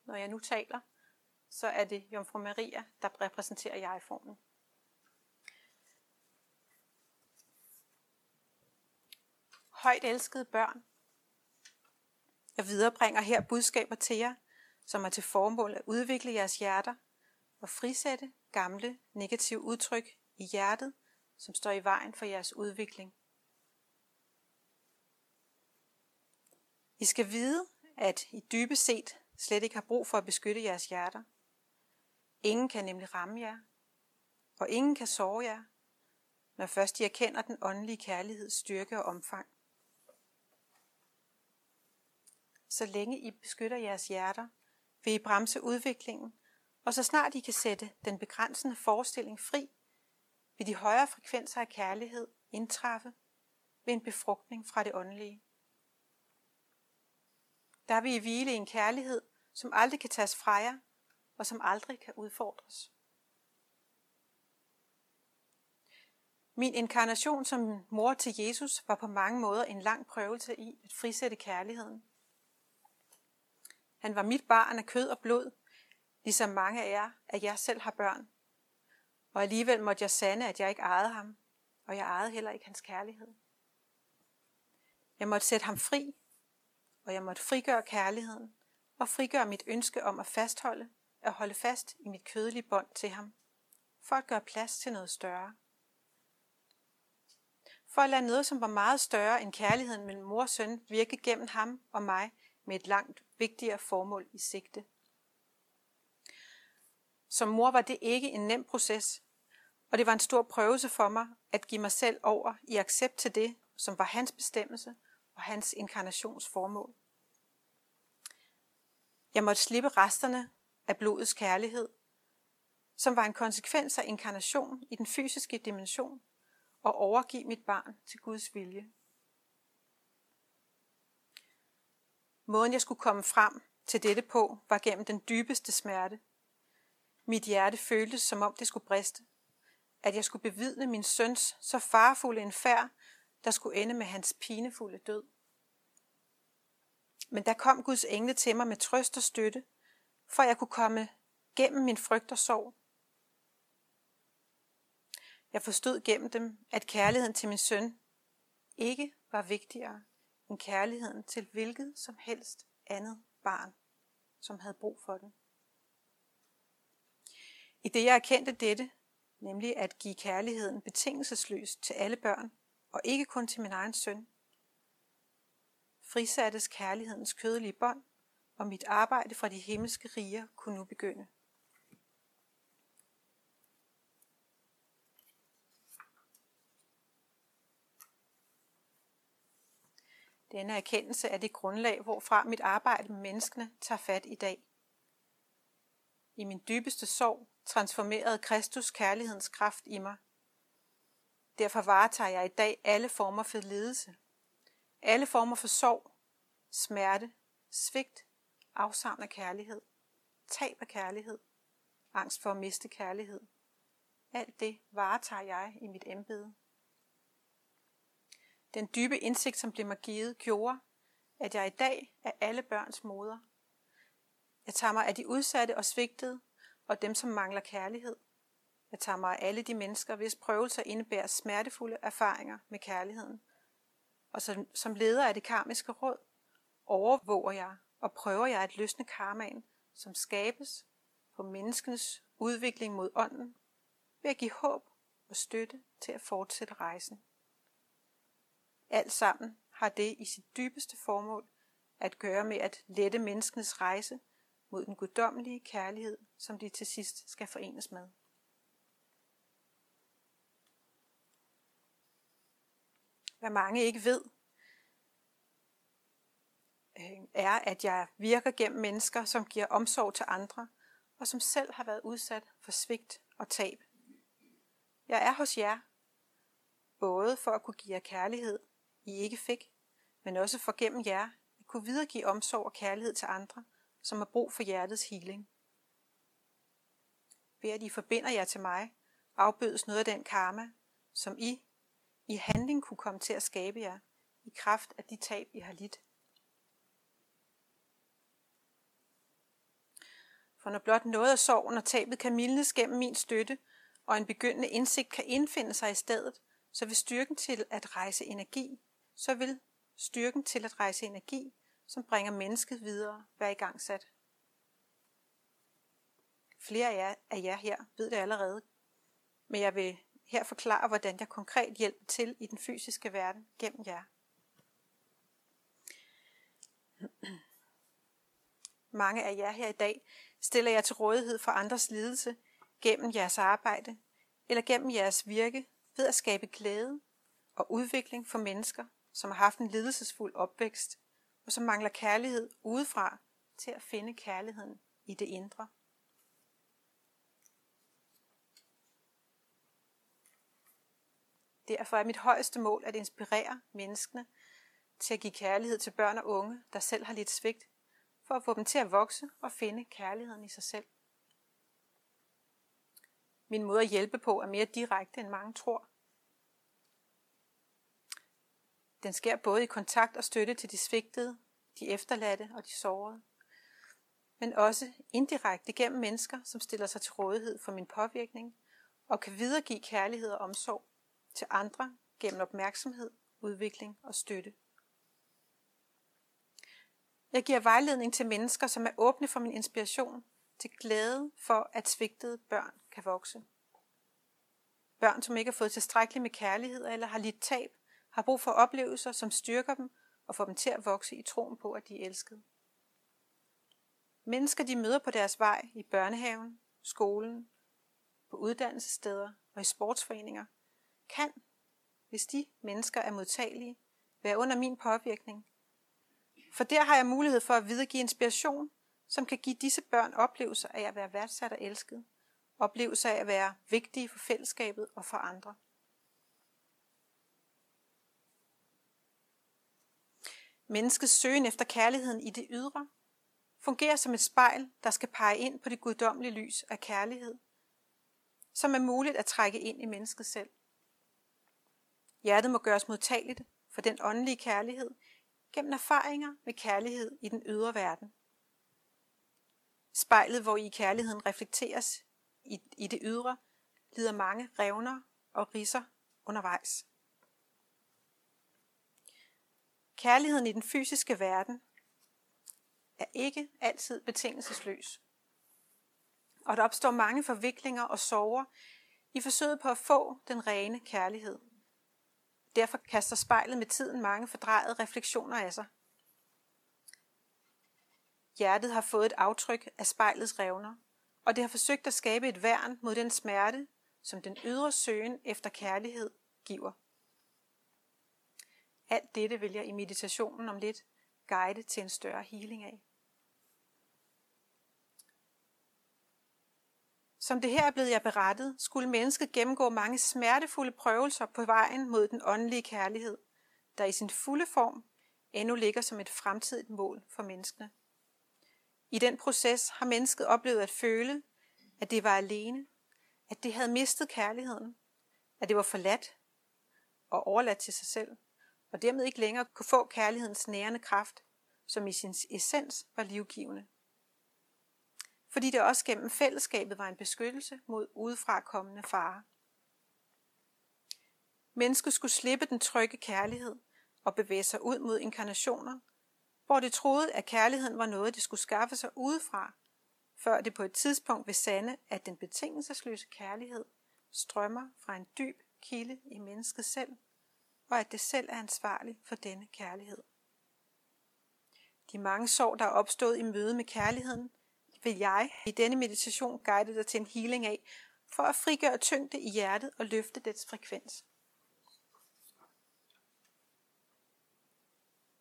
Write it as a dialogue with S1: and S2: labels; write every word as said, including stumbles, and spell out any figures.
S1: når jeg nu taler, så er det Jomfru Maria, der repræsenterer jeg-formen. Højt elskede børn, jeg viderebringer her budskaber til jer, som er til formål at udvikle jeres hjerter og frisætte gamle negative udtryk i hjertet, som står i vejen for jeres udvikling. I skal vide, at I dybest set slet ikke har brug for at beskytte jeres hjerter. Ingen kan nemlig ramme jer, og ingen kan såre jer, når først I erkender den åndelige kærligheds styrke og omfang. Så længe I beskytter jeres hjerter, vil I bremse udviklingen, og så snart I kan sætte den begrænsende forestilling fri, vil de højere frekvenser af kærlighed indtræffe ved en befrugtning fra det åndelige. Der vil I hvile i en kærlighed, som aldrig kan tages fra jer, og som aldrig kan udfordres. Min inkarnation som mor til Jesus var på mange måder en lang prøvelse i at frisætte kærligheden. Han var mit barn af kød og blod, ligesom mange af jer, at jeg selv har børn. Og alligevel måtte jeg sande, at jeg ikke ejede ham, og jeg ejede heller ikke hans kærlighed. Jeg måtte sætte ham fri, og jeg måtte frigøre kærligheden, og frigøre mit ønske om at fastholde, at holde fast i mit kødelige bånd til ham, for at gøre plads til noget større. For at lade noget, som var meget større end kærligheden mellem mor og søn, virke gennem ham og mig med et langt vigtigere formål i sigte. Som mor var det ikke en nem proces, og det var en stor prøvelse for mig at give mig selv over i accept til det, som var hans bestemmelse og hans inkarnationsformål. Jeg måtte slippe resterne af blodets kærlighed, som var en konsekvens af inkarnation i den fysiske dimension, og overgive mit barn til Guds vilje. Måden jeg skulle komme frem til dette på, var gennem den dybeste smerte. Mit hjerte føltes, som om det skulle briste, at jeg skulle bevidne min søns så farefulde en færd, der skulle ende med hans pinefulde død. Men der kom Guds engle til mig med trøst og støtte, for jeg kunne komme gennem min frygt og sorg. Jeg forstod gennem dem, at kærligheden til min søn ikke var vigtigere end kærligheden til hvilket som helst andet barn, som havde brug for den. I det jeg erkendte dette, nemlig at give kærligheden betingelsesløst til alle børn, og ikke kun til min egen søn, frisattes kærlighedens kødelige bånd, og mit arbejde fra de himmelske riger kunne nu begynde. Denne erkendelse er det grundlag, hvorfra mit arbejde med menneskene tager fat i dag. I min dybeste sorg transformerede Kristus kærlighedens kraft i mig. Derfor varetager jeg i dag alle former for lidelse, alle former for sorg, smerte, svigt, afsavn af kærlighed, tab af kærlighed, angst for at miste kærlighed. Alt det varetager jeg i mit embede. Den dybe indsigt, som blev mig givet, gjorde, at jeg i dag er alle børns moder. Jeg tager mig af de udsatte og svigtede, og dem, som mangler kærlighed. Jeg tager mig af alle de mennesker, hvis prøvelser indebærer smertefulde erfaringer med kærligheden. Og som, som leder af det karmiske råd, overvåger jeg og prøver jeg at løsne karmaen, som skabes på menneskenes udvikling mod ånden, ved at give håb og støtte til at fortsætte rejsen. Alt sammen har det i sit dybeste formål at gøre med at lette menneskenes rejse mod den guddommelige kærlighed, som de til sidst skal forenes med. Hvad mange ikke ved, er, at jeg virker gennem mennesker, som giver omsorg til andre, og som selv har været udsat for svigt og tab. Jeg er hos jer, både for at kunne give jer kærlighed, I ikke fik, men også for gennem jer at kunne videregive omsorg og kærlighed til andre, som har brug for hjertets healing. Ved at I forbinder jer til mig, afbødes noget af den karma, som I i handling kunne komme til at skabe jer, i kraft af de tab, I har lidt. For når blot noget af sorgen og tabet kan mildnes gennem min støtte, og en begyndende indsigt kan indfinde sig i stedet, så vil styrken til at rejse energi, så vil styrken til at rejse energi, som bringer mennesket videre, være igangsat. Flere af jer, af jer her ved det allerede, men jeg vil her forklare, hvordan jeg konkret hjælper til i den fysiske verden gennem jer. Mange af jer her i dag stiller jeg til rådighed for andres lidelse gennem jeres arbejde eller gennem jeres virke ved at skabe glæde og udvikling for mennesker, som har haft en lidelsesfuld opvækst og som mangler kærlighed udefra til at finde kærligheden i det indre. Derfor er mit højeste mål at inspirere menneskene til at give kærlighed til børn og unge, der selv har lidt svigt, for at få dem til at vokse og finde kærligheden i sig selv. Min måde at hjælpe på er mere direkte, end mange tror. Den sker både i kontakt og støtte til de svigtede, de efterladte og de sårede, men også indirekte gennem mennesker, som stiller sig til rådighed for min påvirkning og kan videregive kærlighed og omsorg til andre gennem opmærksomhed, udvikling og støtte. Jeg giver vejledning til mennesker, som er åbne for min inspiration, til glæde for, at svigtede børn kan vokse. Børn, som ikke har fået tilstrækkeligt med kærlighed eller har lidt tab, har brug for oplevelser, som styrker dem og får dem til at vokse i troen på, at de er elskede. Mennesker, de møder på deres vej i børnehaven, skolen, på uddannelsessteder og i sportsforeninger, kan, hvis de mennesker er modtagelige, være under min påvirkning. For der har jeg mulighed for at videregive inspiration, som kan give disse børn oplevelser af at være værdsat og elsket, oplevelser af at være vigtige for fællesskabet og for andre. Menneskets søgen efter kærligheden i det ydre fungerer som et spejl, der skal pege ind på det guddommelige lys af kærlighed, som er muligt at trække ind i mennesket selv. Hjertet må gøres modtageligt for den åndelige kærlighed gennem erfaringer med kærlighed i den ydre verden. Spejlet, hvor i kærligheden reflekteres i, i det ydre, lider mange revner og ridser undervejs. Kærligheden i den fysiske verden er ikke altid betingelsesløs. Og der opstår mange forviklinger og sorger i forsøget på at få den rene kærlighed. Derfor kaster spejlet med tiden mange fordrejede refleksioner af sig. Hjertet har fået et aftryk af spejlets revner, og det har forsøgt at skabe et værn mod den smerte, som den ydre søgen efter kærlighed giver. Alt dette vil jeg i meditationen om lidt guide til en større healing af. Som det her er blevet jer berettet, skulle mennesket gennemgå mange smertefulde prøvelser på vejen mod den åndelige kærlighed, der i sin fulde form endnu ligger som et fremtidigt mål for menneskene. I den proces har mennesket oplevet at føle, at det var alene, at det havde mistet kærligheden, at det var forladt og overladt til sig selv, og dermed ikke længere kunne få kærlighedens nærende kraft, som i sin essens var livgivende. Fordi det også gennem fællesskabet var en beskyttelse mod udefra kommende farer. Mennesket skulle slippe den trygge kærlighed og bevæge sig ud mod inkarnationer, hvor det troede, at kærligheden var noget, det skulle skaffe sig udefra, før det på et tidspunkt vil sande, at den betingelsesløse kærlighed strømmer fra en dyb kilde i mennesket selv, og at det selv er ansvarlig for denne kærlighed. De mange sår, der er opstået i møde med kærligheden, vil jeg i denne meditation guide dig til en healing af, for at frigøre tyngde i hjertet og løfte dets frekvens.